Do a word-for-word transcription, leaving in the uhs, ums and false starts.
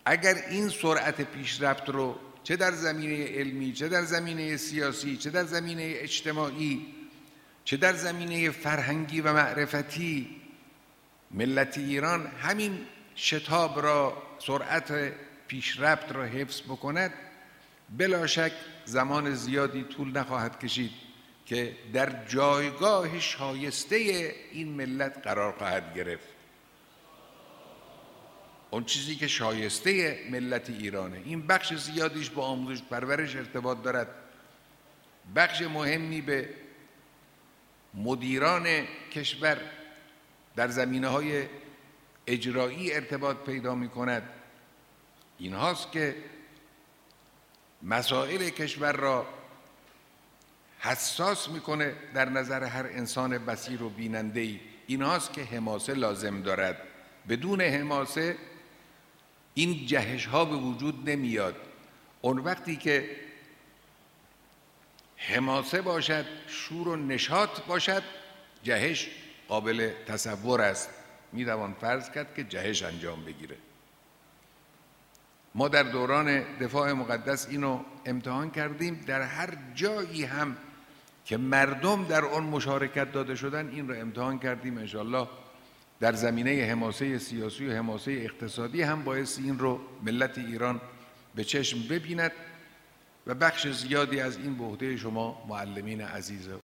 اگر این سرعت پیشرفت رو چه در زمینه علمی، چه در زمینه سیاسی، چه در زمینه اجتماعی، چه در زمینه فرهنگی و معرفتی، ملت ایران همین شتاب را، سرعت پیشرفت را حفظ بکند، بلا شک زمان زیادی طول نخواهد کشید که در جایگاه شایسته این ملت قرار خواهد گرفت. اون چیزی که شایسته ملت ایرانه. این بخش زیادیش با آموزش پرورش ارتباط دارد، بخش مهمی به مدیران کشور در زمینه‌های اجرایی ارتباط پیدا می کند. این هاست که مسائل کشور را حساس میکنه در نظر هر انسان بصیر و بیننده‌ای. این هاست که حماسه لازم دارد. بدون حماسه این جهش ها به وجود نمیاد. اون وقتی که حماسه باشد، شور و نشاط باشد، جهش قابل تصور است. می توان فرض کرد که جهش انجام بگیره. ما در دوران دفاع مقدس اینو امتحان کردیم. در هر جایی هم که مردم در آن مشارکت داده شدن این رو امتحان کردیم. انشاءالله در زمینه حماسه سیاسی و حماسه اقتصادی هم باعث این رو ملت ایران به چشم ببیند و بخش زیادی از این به عهده شما معلمین عزیز